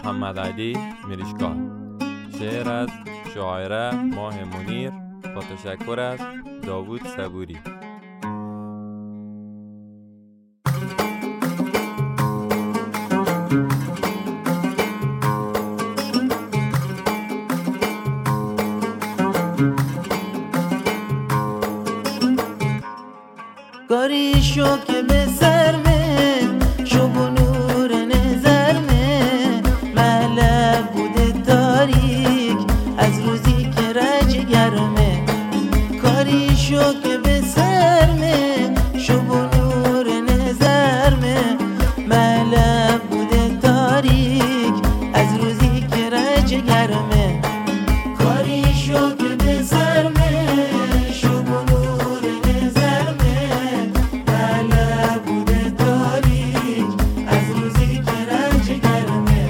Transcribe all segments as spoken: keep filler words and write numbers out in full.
محمد علی میرشگاه. شعر از شاعره ماه منیر با تشکر از داوود صبوری. کاری شو که به سر میں شو بنور نظر میں مهلا بوده تاریک از روزی که رج گرمه. کاری شو که به سر میں شو بنور نظر میں مهلا بوده تاریک از روزی که رج گرمه. کاری شو که به سر میں شو بنور نظر میں مهلا بوده تاریک از روزی که رنج گرمه.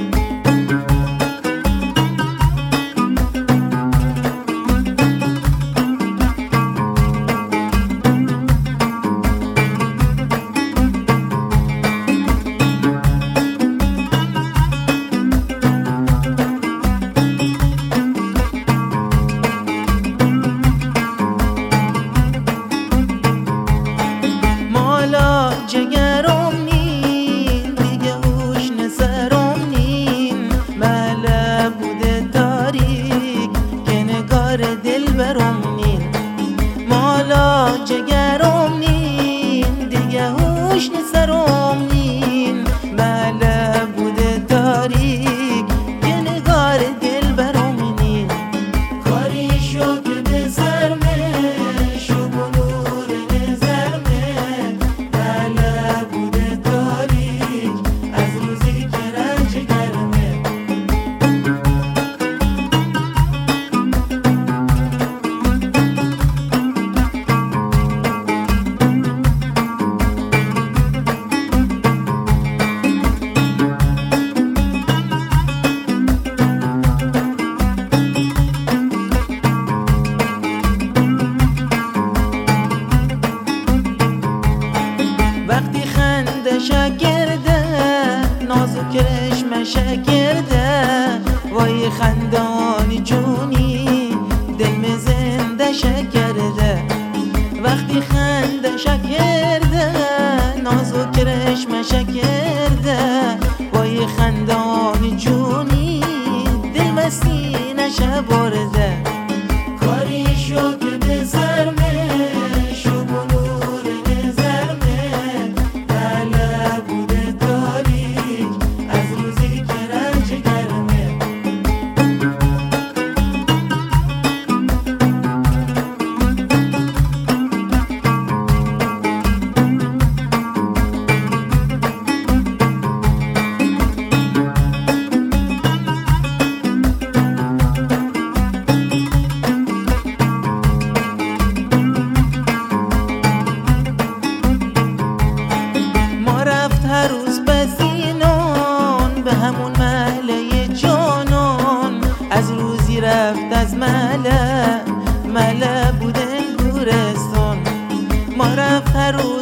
مالا جگرم نین دیگه هوش نسرم نین مهلا بوده تاریک که نگار دل برم نین. مالا جگرم نین دیگه هوش نسرم نین مهلا بوده تاریک که نگار دل برم نین. کاری شو که به سر میں شو بنور نظر میں مهلا بوده تاریک از روزی که رنج گرمه. وقتی خنده شکرده نازک رشمه شکرده وای خندانی جونی دل زنده شکرده. وقتی خنده شکرده نازک رشمه شکرده وای خندانی جونی دل مستی نشه برده. کاری شو که به سر میں شو بنور نظر میں مهلا بوده تاریک از روزی که رنج گرمه. ما رفت هر روز بزینان به همون محله جانان از روزی رفت از محله محله بوده گورستان. ما رفت هر روز